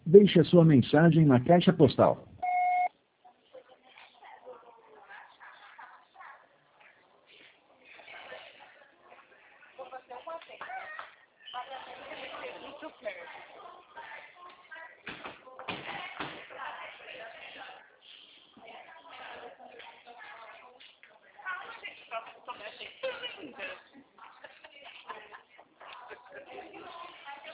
Deixe a sua mensagem na caixa postal. Vou fazer uma vez. Muito perto.